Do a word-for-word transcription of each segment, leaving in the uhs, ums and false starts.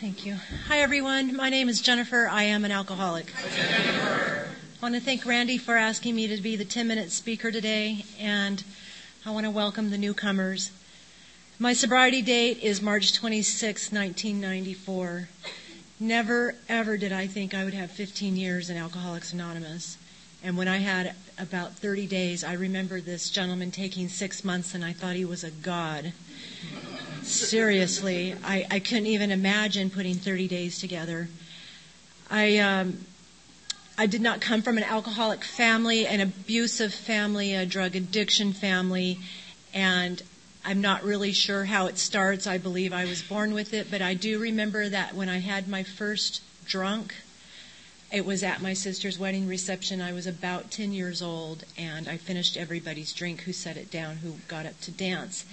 Thank you. Hi, everyone. My name is Jennifer. I am an alcoholic. Hi, Jennifer. I want to thank Randy for asking me to be the ten-minute speaker today, and I want to welcome the newcomers. My sobriety date is March twenty-sixth, nineteen ninety-four. Never, ever did I think I would have fifteen years in Alcoholics Anonymous. And when I had about thirty days, I remember this gentleman taking six months, and I thought he was a god. Seriously, I, I couldn't even imagine putting thirty days together. I um, I did not come from an alcoholic family, an abusive family, a drug addiction family, and I'm not really sure how it starts. I believe I was born with it, but I do remember that when I had my first drunk, it was at my sister's wedding reception. I was about ten years old, and I finished everybody's drink who set it down, who got up to dance.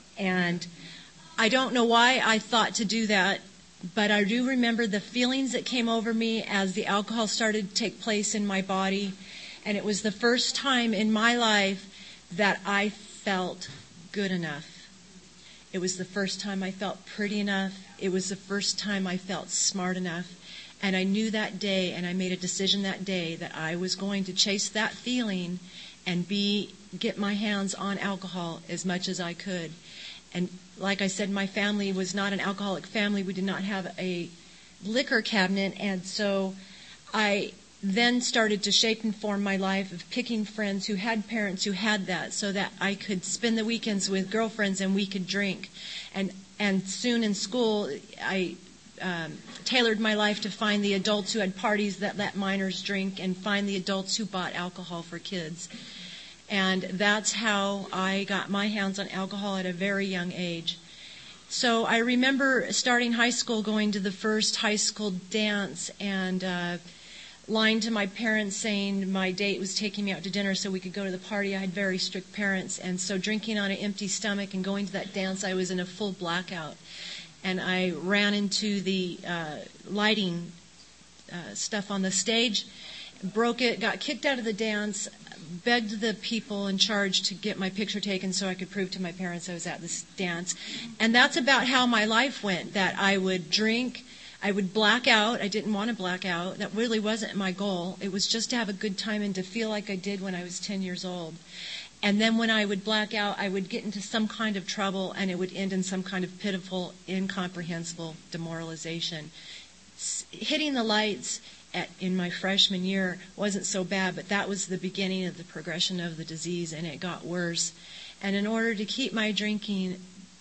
And I don't know why I thought to do that, but I do remember the feelings that came over me as the alcohol started to take place in my body. And it was the first time in my life that I felt good enough. It was the first time I felt pretty enough. It was the first time I felt smart enough. And I knew that day, and I made a decision that day that I was going to chase that feeling and be get my hands on alcohol as much as I could. And like I said, my family was not an alcoholic family. We did not have a liquor cabinet. And so I then started to shape and form my life of picking friends who had parents who had that so that I could spend the weekends with girlfriends and we could drink. And and soon in school, I um, tailored my life to find the adults who had parties that let minors drink and find the adults who bought alcohol for kids. And that's how I got my hands on alcohol at a very young age. So I remember starting high school, going to the first high school dance, and uh, lying to my parents saying my date was taking me out to dinner so we could go to the party. I had very strict parents, and so drinking on an empty stomach and going to that dance, I was in a full blackout. And I ran into the uh, lighting uh, stuff on the stage, broke it, got kicked out of the dance, begged the people in charge to get my picture taken so I could prove to my parents I was at this dance. And that's about how my life went, that I would drink, I would black out. I didn't want to black out. That really wasn't my goal. It was just to have a good time and to feel like I did when I was ten years old. And then when I would black out, I would get into some kind of trouble, and it would end in some kind of pitiful, incomprehensible demoralization. S- hitting the lights At, in my freshman year wasn't so bad, but that was the beginning of the progression of the disease, and it got worse. And in order to keep my drinking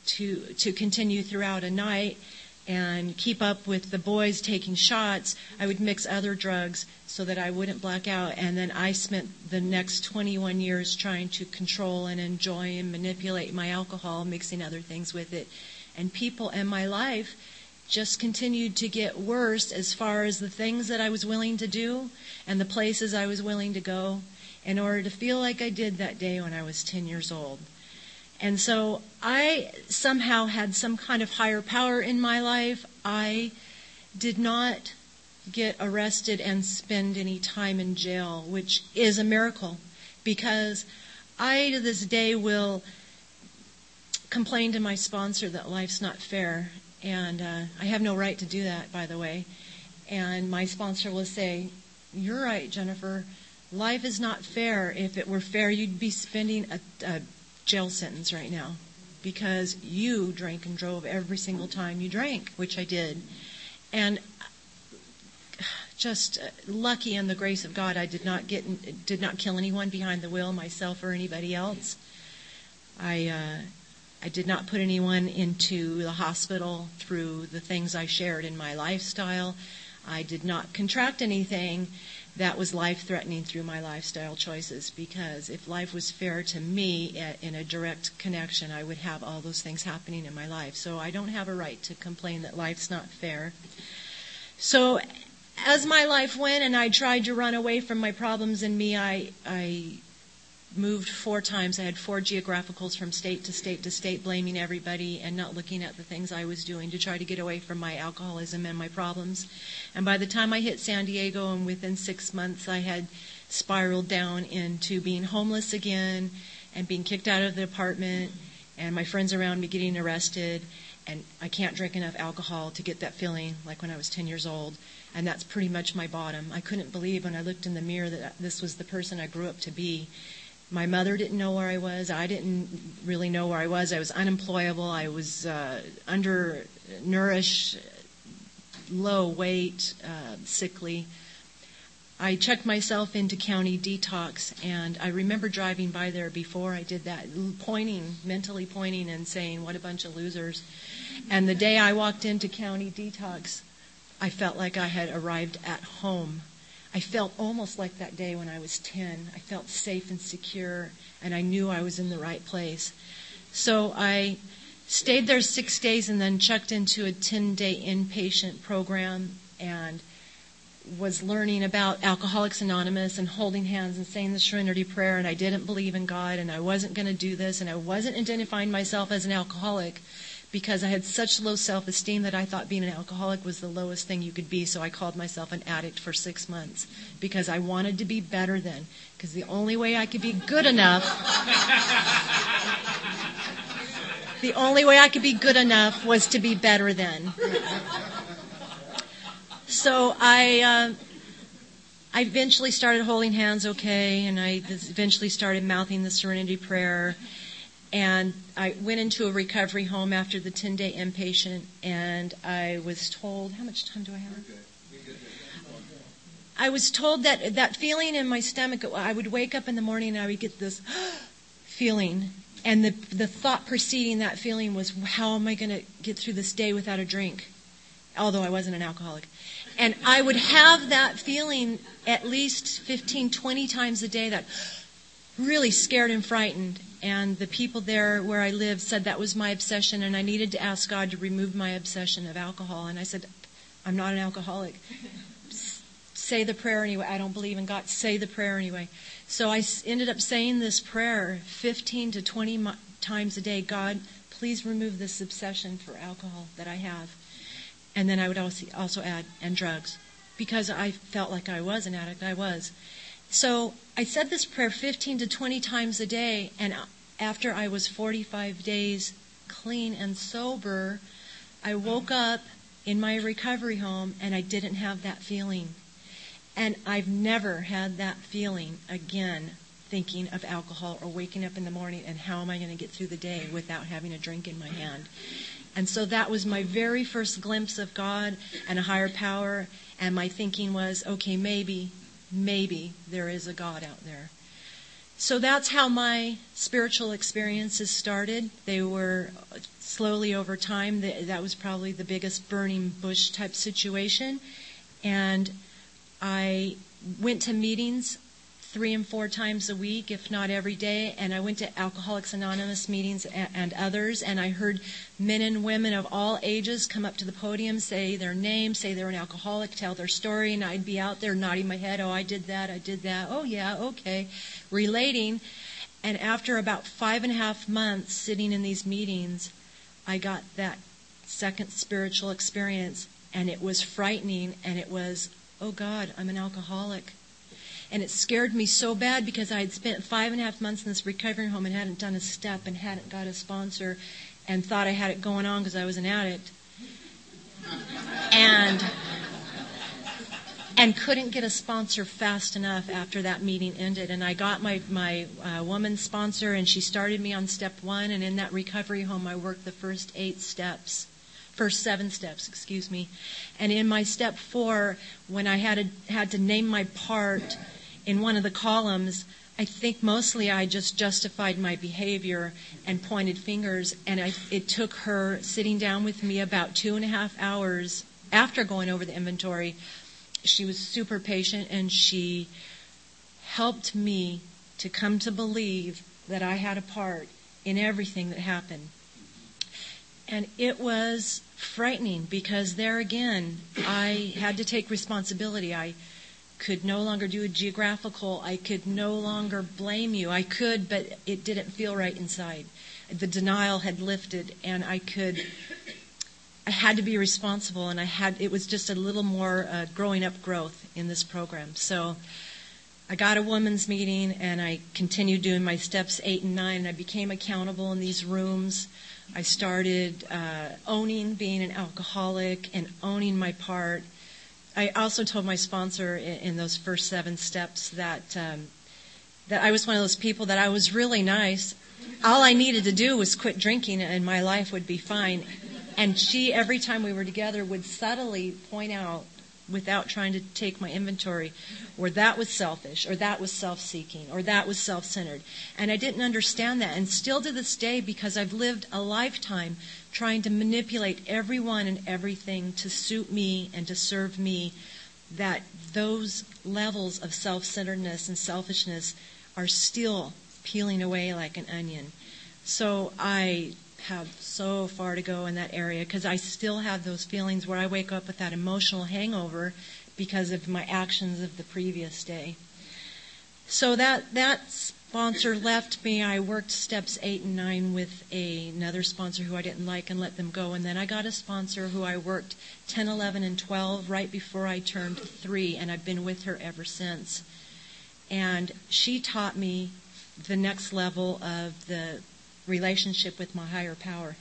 to to continue throughout a night and keep up with the boys taking shots, I would mix other drugs so that I wouldn't black out. And then I spent the next twenty-one years trying to control and enjoy and manipulate my alcohol, mixing other things with it. And people in my life just continued to get worse as far as the things that I was willing to do and the places I was willing to go in order to feel like I did that day when I was ten years old. And so I somehow had some kind of higher power in my life. I did not get arrested and spend any time in jail, which is a miracle, because I to this day will complain to my sponsor that life's not fair. And uh, I have no right to do that, by the way. And my sponsor will say, "You're right, Jennifer. Life is not fair. If it were fair, you'd be spending a, a jail sentence right now because you drank and drove every single time you drank," which I did. And just uh, lucky in the grace of God, I did not get did not kill anyone behind the wheel, myself or anybody else. I. Uh, I did not put anyone into the hospital through the things I shared in my lifestyle. I did not contract anything that was life-threatening through my lifestyle choices, because if life was fair to me in a direct connection, I would have all those things happening in my life. So I don't have a right to complain that life's not fair. So as my life went and I tried to run away from my problems in me, I... I moved four times. I had four geographicals from state to state to state, blaming everybody and not looking at the things I was doing to try to get away from my alcoholism and my problems. And by the time I hit San Diego, and within six months, I had spiraled down into being homeless again and being kicked out of the apartment and my friends around me getting arrested. and I can't drink enough alcohol to get that feeling like when I was ten years old, and that's pretty much my bottom. I couldn't believe when I looked in the mirror that this was the person I grew up to be. My mother didn't know where I was. I didn't really know where I was. I was unemployable. I was uh, undernourished, low weight, uh, sickly. I checked myself into county detox, and I remember driving by there before I did that, pointing, mentally pointing and saying, what a bunch of losers. And the day I walked into county detox, I felt like I had arrived at home. I felt almost like that day when I was ten. I felt safe and secure, and I knew I was in the right place. So I stayed there six days and then checked into a ten-day inpatient program and was learning about Alcoholics Anonymous and holding hands and saying the Serenity Prayer, and I didn't believe in God, and I wasn't going to do this, and I wasn't identifying myself as an alcoholic because I had such low self-esteem that I thought being an alcoholic was the lowest thing you could be, so I called myself an addict for six months because I wanted to be better than, because the only way I could be good enough, the only way I could be good enough was to be better than. So I uh, I eventually started holding hands okay, and I eventually started mouthing the Serenity Prayer. And I went into a recovery home after the ten-day inpatient, and I was told, how much time do I have? I was told that that feeling in my stomach, I would wake up in the morning and I would get this feeling. And the, the thought preceding that feeling was, how am I going to get through this day without a drink? Although I wasn't an alcoholic. And I would have that feeling at least fifteen, twenty times a day, that really scared and frightened. And the people there where I lived said that was my obsession, and I needed to ask God to remove my obsession of alcohol. And I said, I'm not an alcoholic. Say the prayer anyway. I don't believe in God. Say the prayer anyway. So I ended up saying this prayer fifteen to twenty times a day. God, please remove this obsession for alcohol that I have. And then I would also also add, and drugs, because I felt like I was an addict. I was. So I said this prayer fifteen to twenty times a day, and after I was forty-five days clean and sober, I woke up in my recovery home and I didn't have that feeling. And I've never had that feeling again, thinking of alcohol or waking up in the morning and how am I going to get through the day without having a drink in my hand. And so that was my very first glimpse of God and a higher power, and my thinking was, okay, maybe, maybe there is a God out there. So that's how my spiritual experiences started. They were slowly over time. That was probably the biggest burning bush type situation. And I went to meetings three and four times a week, if not every day, and I went to Alcoholics Anonymous meetings and, and others, and I heard men and women of all ages come up to the podium, say their name, say they're an alcoholic, tell their story, and I'd be out there nodding my head, oh, I did that, I did that, oh, yeah, okay, relating. And after about five and a half months sitting in these meetings, I got that second spiritual experience, and it was frightening, and it was, oh, God, I'm an alcoholic. And it scared me so bad because I had spent five and a half months in this recovery home and hadn't done a step and hadn't got a sponsor and thought I had it going on because I was an addict. And and couldn't get a sponsor fast enough after that meeting ended. And I got my, my uh, woman sponsor, and she started me on step one. And in that recovery home, I worked the first eight steps. First seven steps, excuse me. And in my step four, when I had, a, had to name my part in one of the columns, I think mostly I just justified my behavior and pointed fingers. And I, it took her sitting down with me about two and a half hours after going over the inventory. She was super patient, and she helped me to come to believe that I had a part in everything that happened. And it was frightening because there again, I had to take responsibility. I could no longer do a geographical. I could no longer blame you. I could, but it didn't feel right inside. The denial had lifted, and I could, I had to be responsible, and I had, it was just a little more uh, growing up growth in this program. So I got a women's meeting, and I continued doing my steps eight and nine, and I became accountable in these rooms I started uh, owning being an alcoholic and owning my part. I also told my sponsor in, in those first seven steps that um, that I was one of those people that I was really nice. All I needed to do was quit drinking and my life would be fine. And she, every time we were together, would subtly point out, without trying to take my inventory, or that was selfish, or that was self-seeking, or that was self-centered. And I didn't understand that. And still to this day, because I've lived a lifetime trying to manipulate everyone and everything to suit me and to serve me, that those levels of self-centeredness and selfishness are still peeling away like an onion. So I have so far to go in that area, because I still have those feelings where I wake up with that emotional hangover because of my actions of the previous day. So that that sponsor left me. I worked steps eight and nine with a, another sponsor who I didn't like and let them go. And then I got a sponsor who I worked ten, eleven, and twelve right before I turned three, and I've been with her ever since. And she taught me the next level of the relationship with my higher power.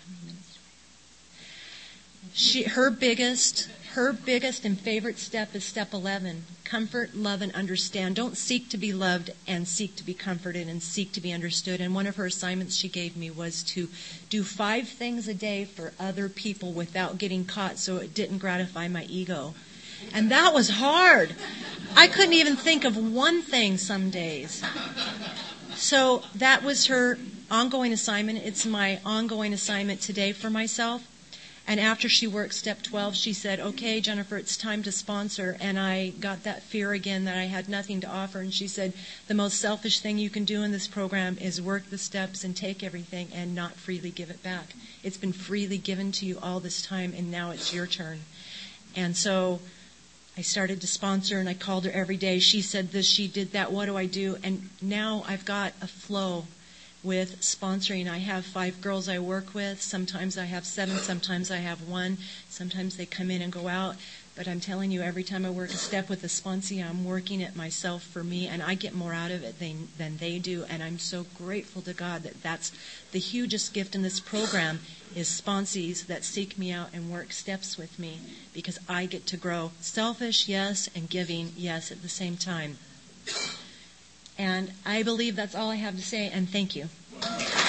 She, her biggest, her biggest and favorite step is step eleven. Comfort, love, and understand. Don't seek to be loved and seek to be comforted and seek to be understood. And one of her assignments she gave me was to do five things a day for other people without getting caught, so it didn't gratify my ego. And that was hard. I couldn't even think of one thing some days. So that was her ongoing assignment. It's my ongoing assignment today for myself. And after she worked step twelve, she said, okay, Jennifer, it's time to sponsor. And I got that fear again that I had nothing to offer. And she said, the most selfish thing you can do in this program is work the steps and take everything and not freely give it back. It's been freely given to you all this time, and now it's your turn. And so I started to sponsor, and I called her every day. She said this, she did that, what do I do? And now I've got a flow with sponsoring. I have five girls I work with. Sometimes I have seven, sometimes I have one. Sometimes they come in and go out. But I'm telling you, every time I work a step with a sponsee, I'm working it myself for me, and I get more out of it than, than they do. And I'm so grateful to God that that's the hugest gift in this program, is sponsees that seek me out and work steps with me, because I get to grow. Selfish, yes, and giving, yes, at the same time. And I believe that's all I have to say, and thank you.